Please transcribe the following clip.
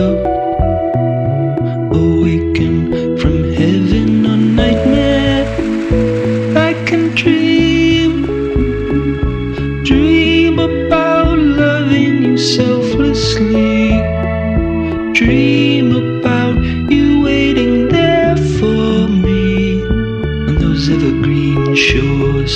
Awaken from heaven or nightmare. I can dream about loving you selflessly. Dream about you waiting there for me on those evergreen shores.